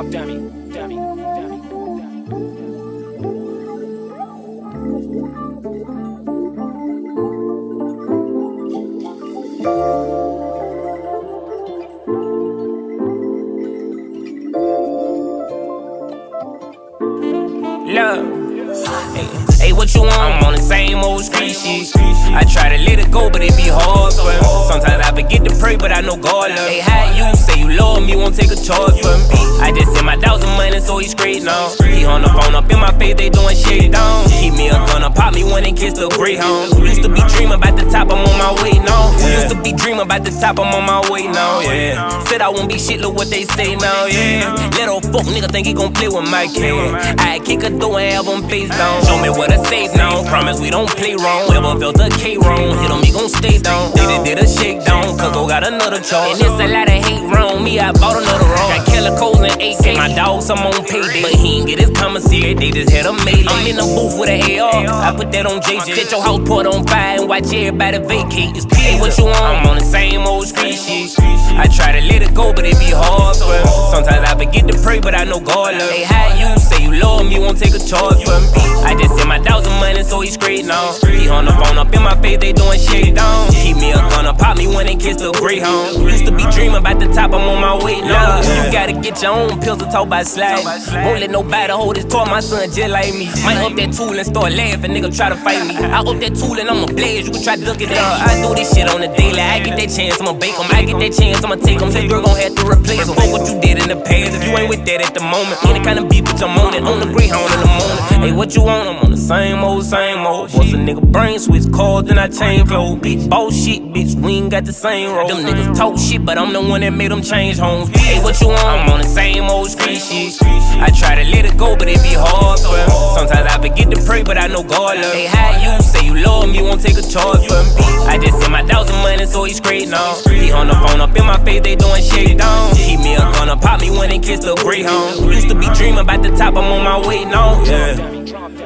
Hey, what you want? I'm on the same old street shit. I try to let it go, but it be hard for me. Sometimes I forget to pray, but I know God love. Hey, how you say you love me, won't take a charge for me. I just sent my dogs some money, so he straight now. He on the phone up in my face, they doing shit down. Keep me a gunner, pop me one and kiss the Greyhound. Used to be dreaming about the top, I'm on my way now. Used to be dreaming about the top, I'm on my way now, yeah. Said I won't be shit, look what they say now, yeah. Little fuck nigga think he gon' play with my kid. I kick a door and have him face down. Show me what to say now, promise we don't play wrong. Never felt a K wrong, hit on me gon' stay down. They just did a shakedown, cause I got another charge. And it's a lot of hate wrong, me I bought another wrong. Got killer codes and AK, my dogs I'm on payday. But he ain't get his commissary, they just had a made. I'm in the booth with an AR, I put that on JJ. Set your house put on fire and watch everybody vacate. Hey, what you want? I'm on the same old street shit. I try to let it go, but it be hard for me. Sometimes I forget to pray, but I know God love. Hey, how you say you love me, won't take a charge for me. I just sent my dogs some money, so he straight now. He on the phone up in my face, they doing shit down. Keep me a gunner, pop me one and kiss the Greyhound. Used to be dreaming about the top, I'm on my way now. You gotta get your own pills to talk about slide. Won't let nobody hold his toy, my son just like me. Might up that tool and start laughing, nigga try to fight me. I up that tool and I'ma blaze, you can try to duck it out. I do this shit on the daily, I get that chance, I'ma bake him. I get that chance, I'ma take him. This girl gon' have to replace him. Fuck what you did in the past, if you ain't with that at the moment. Any kind of beef, bitch, I'm on it, on the Greyhound in the morning. Hey, what you want? I'm on the same old, same old. Once a nigga brain switch calls, then I change clothes. Bitch, boss shit, bitch, we ain't got the same role. Them niggas talk shit, but I'm the one that made them change homes. Hey, what you want? I'm on the same old street shit. I try to let it go, but it be hard for me. Sometimes I forget to pray, but I know God love. Hey, how you say you love me, won't take a charge for me. I just sent my dogs some money, so he straight now. He on the phone up in my face, they doing shit down. Keep me a gunner, pop me one and kiss the Greyhound. Used to be dreaming about the top, I'm on my way now, yeah.